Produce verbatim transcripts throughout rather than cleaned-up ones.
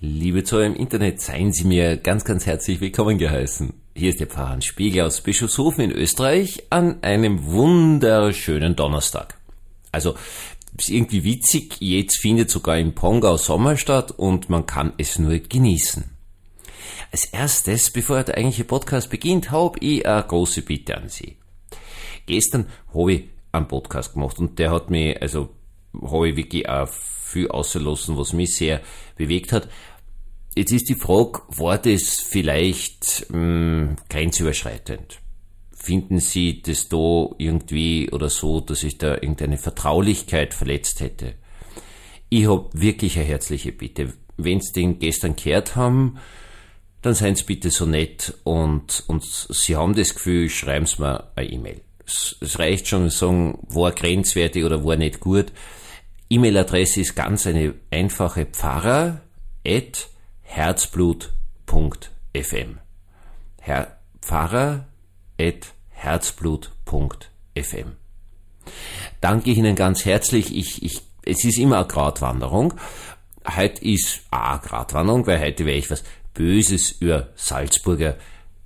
Liebe Zuhörer im Internet, seien Sie mir ganz, ganz herzlich willkommen geheißen. Hier ist der Pfarrer Hans Spiegel aus Bischofshofen in Österreich an einem wunderschönen Donnerstag. Also, ist irgendwie witzig, jetzt findet sogar in Pongau Sommer statt und man kann es nur genießen. Als erstes, bevor der eigentliche Podcast beginnt, habe ich eine große Bitte an Sie. Gestern habe ich einen Podcast gemacht und der hat mich, also habe ich wirklich auch viel ausgelassen, was mich sehr bewegt hat. Jetzt ist die Frage, war das vielleicht mh, grenzüberschreitend? Finden Sie das da irgendwie oder so, dass ich da irgendeine Vertraulichkeit verletzt hätte? Ich habe wirklich eine herzliche Bitte. Wenn Sie den gestern gehört haben, dann seien Sie bitte so nett und, und Sie haben das Gefühl, schreiben Sie mir eine E-Mail. Es, es reicht schon, sagen, war grenzwertig oder war nicht gut. E-Mail-Adresse ist ganz eine einfache, pfarrer at herzblut punkt f m. Herr, Pfarrer at herzblut punkt f m. Danke Ihnen ganz herzlich. Ich, ich, es ist immer eine Gratwanderung. Heute ist auch eine Gratwanderung, weil heute werde ich was Böses über Salzburger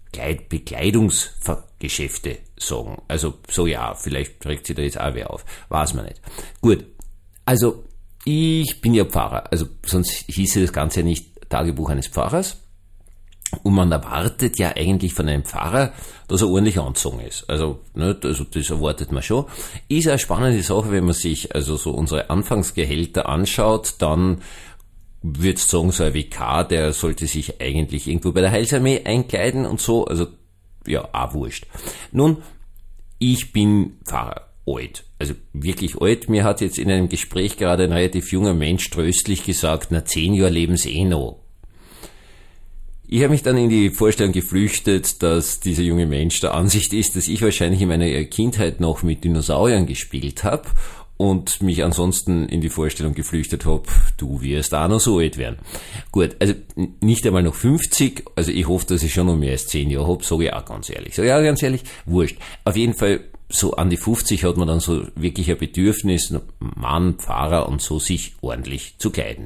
Bekleidungsgeschäfte sagen. Also, so ja, vielleicht regt sich da jetzt auch wer auf. Weiß man nicht. Gut. Also, ich bin ja Pfarrer. Also, sonst hieße das Ganze ja nicht Tagebuch eines Pfarrers. Und man erwartet ja eigentlich von einem Pfarrer, dass er ordentlich angezogen ist. Also, ne, also das erwartet man schon. Ist eine spannende Sache, wenn man sich also so unsere Anfangsgehälter anschaut, dann würde ich sagen, so ein W K, der sollte sich eigentlich irgendwo bei der Heilsarmee einkleiden und so. Also, ja, auch wurscht. Nun, ich bin Pfarrer. Alt. Also wirklich alt. Mir hat jetzt in einem Gespräch gerade ein relativ junger Mensch tröstlich gesagt, na zehn Jahre leben sie eh noch. Ich habe mich dann in die Vorstellung geflüchtet, dass dieser junge Mensch der Ansicht ist, dass ich wahrscheinlich in meiner Kindheit noch mit Dinosauriern gespielt habe und mich ansonsten in die Vorstellung geflüchtet habe, du wirst auch noch so alt werden. Gut, also nicht einmal noch fünfzig, also ich hoffe, dass ich schon noch mehr als zehn Jahre habe, sage ich auch ganz ehrlich. Sage ich auch ganz ehrlich, wurscht. Auf jeden Fall so an die fünfzig hat man dann so wirklich ein Bedürfnis, Mann, Pfarrer und so, sich ordentlich zu kleiden.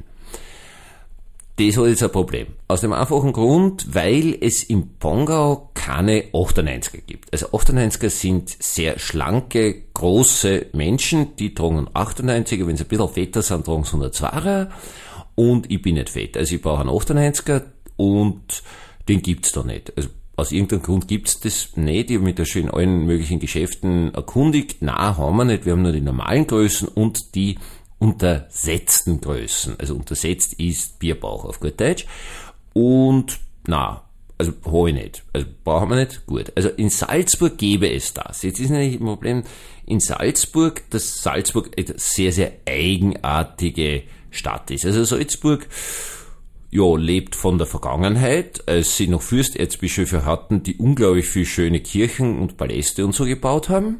Das hat jetzt ein Problem. Aus dem einfachen Grund, weil es im Pongau keine achtundneunziger gibt. Also achtundneunziger sind sehr schlanke, große Menschen, die tragen achtundneunziger, wenn sie ein bisschen fetter sind, tragen sie hundertzweier und ich bin nicht fett. Also ich brauche einen achtundneunziger und den gibt's da nicht. Also aus irgendeinem Grund gibt's das nicht. Ich habe mich da schon in allen möglichen Geschäften erkundigt. Nein, haben wir nicht. Wir haben nur die normalen Größen und die untersetzten Größen. Also untersetzt ist Bierbauch auf gut Deutsch. Und na, also habe ich nicht. Also brauchen wir nicht. Gut. Also in Salzburg gäbe es das. Jetzt ist nämlich ein Problem in Salzburg, dass Salzburg eine sehr, sehr eigenartige Stadt ist. Also Salzburg ja, lebt von der Vergangenheit, als sie noch Fürsterzbischöfe hatten, die unglaublich viel schöne Kirchen und Paläste und so gebaut haben.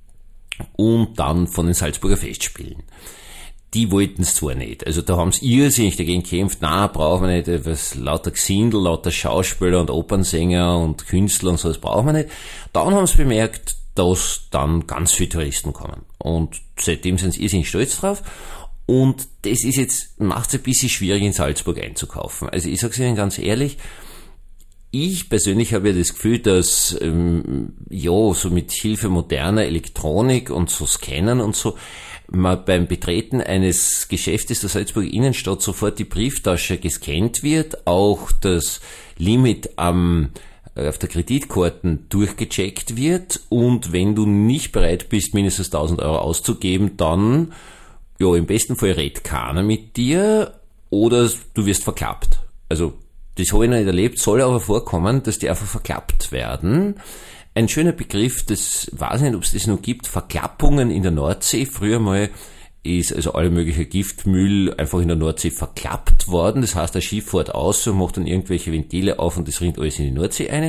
Und dann von den Salzburger Festspielen. Die wollten es zwar nicht. Also da haben sie irrsinnig dagegen gekämpft, na, brauchen wir nicht, was, lauter Gesindel, lauter Schauspieler und Opernsänger und Künstler und so, das brauchen wir nicht. Dann haben sie bemerkt, dass dann ganz viele Touristen kommen. Und seitdem sind sie irrsinnig stolz drauf. Und das ist jetzt, macht es ein bisschen schwierig, in Salzburg einzukaufen. Also ich sage es Ihnen ganz ehrlich, ich persönlich habe ja das Gefühl, dass ähm, ja so mit Hilfe moderner Elektronik und so Scannern und so man beim Betreten eines Geschäftes der Salzburger Innenstadt sofort die Brieftasche gescannt wird, auch das Limit am auf der Kreditkarten durchgecheckt wird und wenn du nicht bereit bist, mindestens tausend Euro auszugeben, dann ja, im besten Fall redet keiner mit dir oder du wirst verklappt. Also, das habe ich noch nicht erlebt, soll aber vorkommen, dass die einfach verklappt werden. Ein schöner Begriff, das weiß ich nicht, ob es das noch gibt, Verklappungen in der Nordsee. Früher mal ist also alle mögliche Giftmüll einfach in der Nordsee verklappt worden. Das heißt, das Schiff fährt aus und macht dann irgendwelche Ventile auf und das rinnt alles in die Nordsee rein.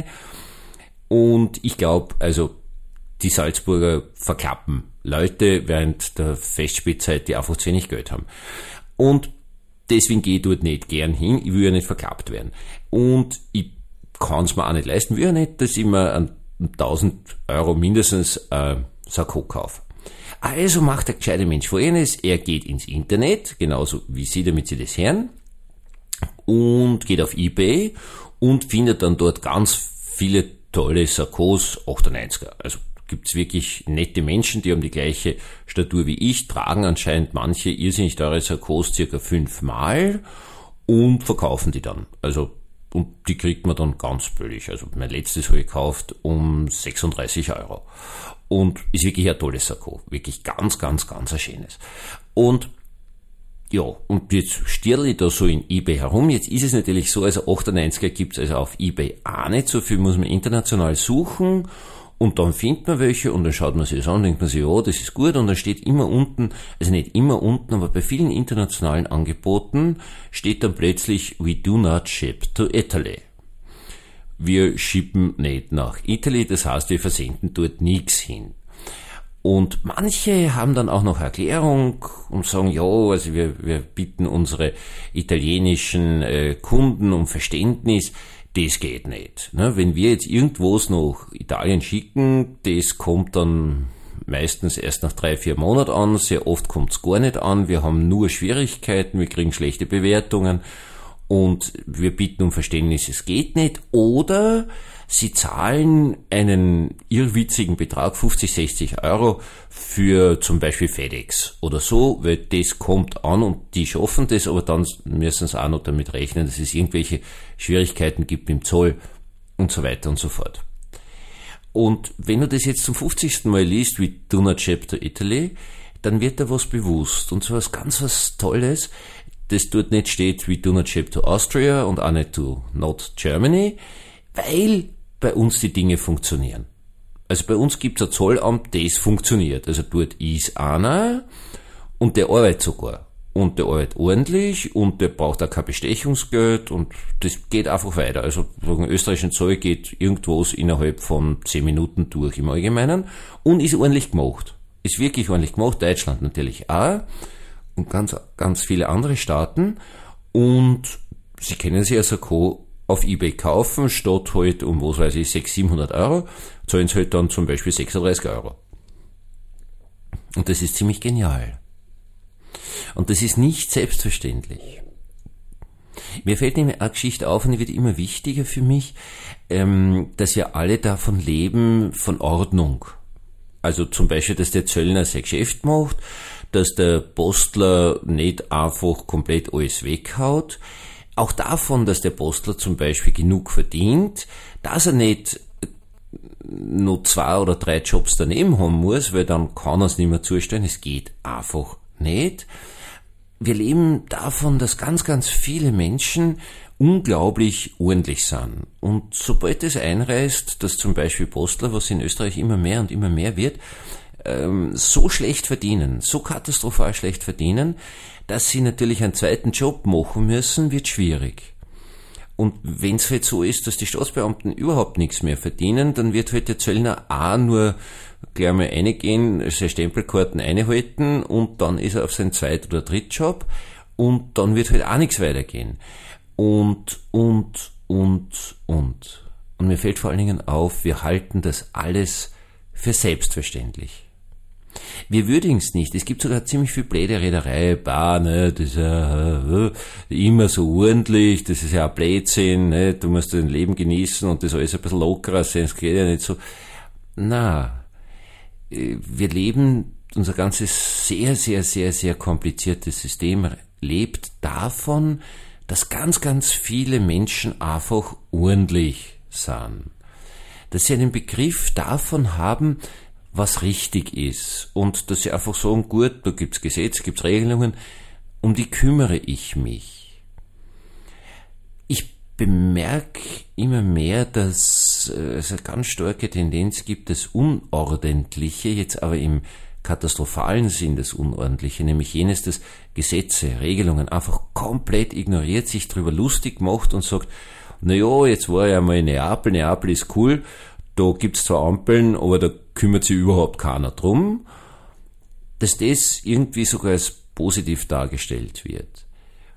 Und ich glaube, also die Salzburger verklappen Leute während der Festspielzeit, die einfach zu wenig Geld haben. Und deswegen gehe ich dort nicht gern hin, ich will ja nicht verklappt werden. Und ich kann es mir auch nicht leisten, will ja nicht, dass ich mir an tausend Euro mindestens äh, Sakko kaufe. Also macht der gescheite Mensch Folgendes, er geht ins Internet, genauso wie Sie, damit Sie das hören, und geht auf eBay und findet dann dort ganz viele tolle Sakkos achtundneunziger. Also gibt's wirklich nette Menschen, die haben die gleiche Statur wie ich, tragen anscheinend manche irrsinnig teure Sakkos circa fünfmal und verkaufen die dann. Also, und die kriegt man dann ganz billig. Also mein letztes habe ich gekauft um sechsunddreißig Euro. Und ist wirklich ein tolles Sakko. Wirklich ganz, ganz, ganz ein schönes. Und ja, und jetzt stirle ich da so in eBay herum. Jetzt ist es natürlich so, also achtundneunziger gibt's also auf eBay auch nicht. So viel muss man international suchen. Und dann findet man welche und dann schaut man sich das an, denkt man sich, ja, das ist gut. Und dann steht immer unten, also nicht immer unten, aber bei vielen internationalen Angeboten steht dann plötzlich, we do not ship to Italy. Wir schippen nicht nach Italy, das heißt, wir versenden dort nichts hin. Und manche haben dann auch noch Erklärung und sagen, ja, also wir, wir bitten unsere italienischen äh, Kunden um Verständnis. Das geht nicht. Ne? Wenn wir jetzt irgendwas nach Italien schicken, das kommt dann meistens erst nach drei, vier Monaten an. Sehr oft kommt es gar nicht an. Wir haben nur Schwierigkeiten, wir kriegen schlechte Bewertungen und wir bitten um Verständnis, es geht nicht. Oder sie zahlen einen irrwitzigen Betrag, fünfzig, sechzig Euro, für zum Beispiel FedEx oder so, weil das kommt an und die schaffen das, aber dann müssen sie auch noch damit rechnen, dass es irgendwelche Schwierigkeiten gibt im Zoll und so weiter und so fort. Und wenn du das jetzt zum fünfzigsten Mal liest, wie Do Not Ship to Italy, dann wird da was bewusst. Und zwar was ganz was Tolles, das dort nicht steht wie Do Not Ship to Austria und auch nicht to Not Germany, weil bei uns die Dinge funktionieren. Also bei uns gibt's ein Zollamt, das funktioniert. Also dort ist einer und der arbeitet sogar. Und der arbeitet ordentlich und der braucht auch kein Bestechungsgeld und das geht einfach weiter. Also im österreichischen Zoll geht irgendwas innerhalb von zehn Minuten durch im Allgemeinen und ist ordentlich gemacht. Ist wirklich ordentlich gemacht. Deutschland natürlich auch und ganz, ganz viele andere Staaten. Und Sie können sich also auf eBay kaufen, statt halt um, was weiß ich, sechshundert, siebenhundert Euro, zahlen sie halt dann zum Beispiel sechsunddreißig Euro. Und das ist ziemlich genial. Und das ist nicht selbstverständlich. Mir fällt nämlich eine Geschichte auf und die wird immer wichtiger für mich, ähm, dass wir alle davon leben, von Ordnung. Also zum Beispiel, dass der Zöllner sein Geschäft macht, dass der Postler nicht einfach komplett alles weghaut, auch davon, dass der Postler zum Beispiel genug verdient, dass er nicht nur zwei oder drei Jobs daneben haben muss, weil dann kann er es nicht mehr zustellen. Es geht einfach nicht. Wir leben davon, dass ganz, ganz viele Menschen unglaublich ordentlich sind. Und sobald es einreißt, dass zum Beispiel Postler, was in Österreich immer mehr und immer mehr wird, so schlecht verdienen, so katastrophal schlecht verdienen, dass sie natürlich einen zweiten Job machen müssen, wird schwierig. Und wenn es halt so ist, dass die Staatsbeamten überhaupt nichts mehr verdienen, dann wird halt der Zöllner auch nur gleich mal reingehen, seine Stempelkarten einhalten und dann ist er auf seinen Zweit- oder Drittjob und dann wird halt auch nichts weitergehen. Und, und, und, und. Und mir fällt vor allen Dingen auf, wir halten das alles für selbstverständlich. Wir würdigen es nicht. Es gibt sogar ziemlich viel blöde Reederei, bah, ne, das ist ja äh, immer so ordentlich, das ist ja ein Blödsinn, ne, du musst dein Leben genießen und das alles ein bisschen lockerer sein, es geht ja nicht so. Na, wir leben, unser ganzes sehr, sehr, sehr, sehr kompliziertes System lebt davon, dass ganz, ganz viele Menschen einfach ordentlich sind. Dass sie einen Begriff davon haben, was richtig ist und dass sie einfach sagen, gut, da gibt's Gesetze, gibt's Regelungen, um die kümmere ich mich. Ich bemerke immer mehr, dass es eine ganz starke Tendenz gibt, das Unordentliche, jetzt aber im katastrophalen Sinn das Unordentliche, nämlich jenes, das Gesetze, Regelungen einfach komplett ignoriert, sich drüber lustig macht und sagt, na ja, jetzt war ja mal in Neapel, Neapel ist cool, da gibt's zwar Ampeln, aber da kümmert sich überhaupt keiner drum, dass das irgendwie sogar als positiv dargestellt wird.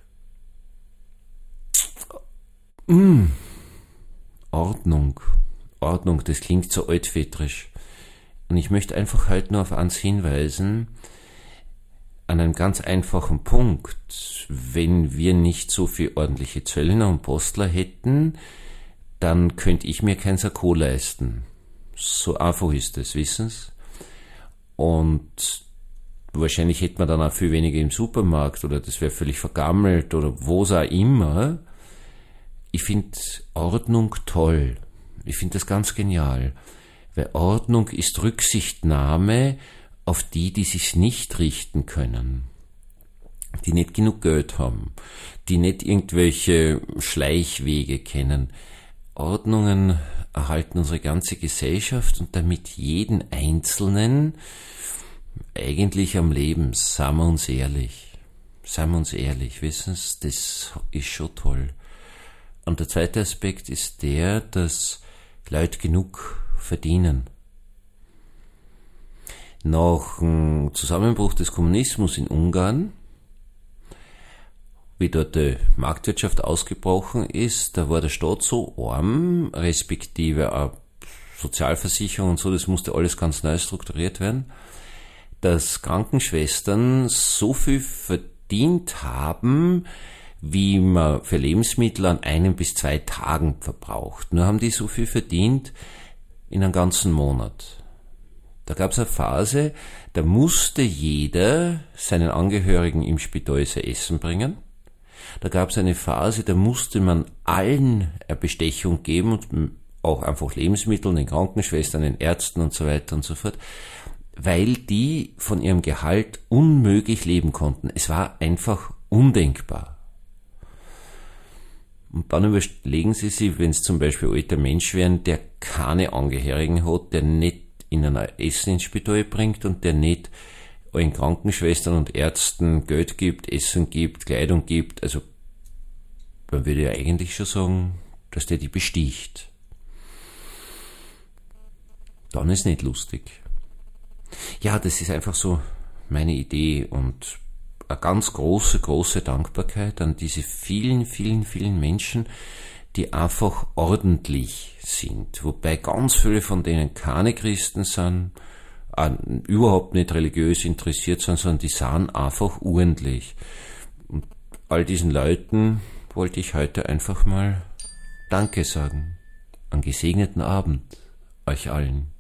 Mm. Ordnung. Ordnung, das klingt so altväterisch. Und ich möchte einfach halt nur auf eins hinweisen, an einem ganz einfachen Punkt. Wenn wir nicht so viel ordentliche Zöllner und Postler hätten, dann könnte ich mir kein Sakko leisten. So einfach ist es, wissen Sie? Und wahrscheinlich hätte man dann auch viel weniger im Supermarkt oder das wäre völlig vergammelt oder wo es auch immer. Ich finde Ordnung toll. Ich finde das ganz genial. Weil Ordnung ist Rücksichtnahme auf die, die sich nicht richten können. Die nicht genug Geld haben. Die nicht irgendwelche Schleichwege kennen. Ordnungen erhalten unsere ganze Gesellschaft und damit jeden Einzelnen eigentlich am Leben. Seien wir uns ehrlich. Seien wir uns ehrlich, wissen Sie, das ist schon toll. Und der zweite Aspekt ist der, dass Leute genug verdienen. Nach dem Zusammenbruch des Kommunismus in Ungarn, wie dort die Marktwirtschaft ausgebrochen ist, da war der Staat so arm, respektive auch Sozialversicherung und so, das musste alles ganz neu strukturiert werden, dass Krankenschwestern so viel verdient haben, wie man für Lebensmittel an einem bis zwei Tagen verbraucht. Nur haben die so viel verdient in einem ganzen Monat. Da gab es eine Phase, da musste jeder seinen Angehörigen im Spital sein Essen bringen. Da gab es eine Phase, da musste man allen eine Bestechung geben und auch einfach Lebensmittel, den Krankenschwestern, den Ärzten und so weiter und so fort, weil die von ihrem Gehalt unmöglich leben konnten. Es war einfach undenkbar. Und dann überlegen Sie sich, wenn es zum Beispiel ein alter Mensch wären, der keine Angehörigen hat, der nicht in ein Essen ins Spital bringt und der nicht allen Krankenschwestern und Ärzten Geld gibt, Essen gibt, Kleidung gibt, also man würde ja eigentlich schon sagen, dass der die besticht. Dann ist nicht lustig. Ja, das ist einfach so meine Idee und eine ganz große, große Dankbarkeit an diese vielen, vielen, vielen Menschen, die einfach ordentlich sind, wobei ganz viele von denen keine Christen sind, überhaupt nicht religiös interessiert sind, sondern die sind einfach ordentlich. Und all diesen Leuten wollte ich heute einfach mal Danke sagen. Einen gesegneten Abend euch allen.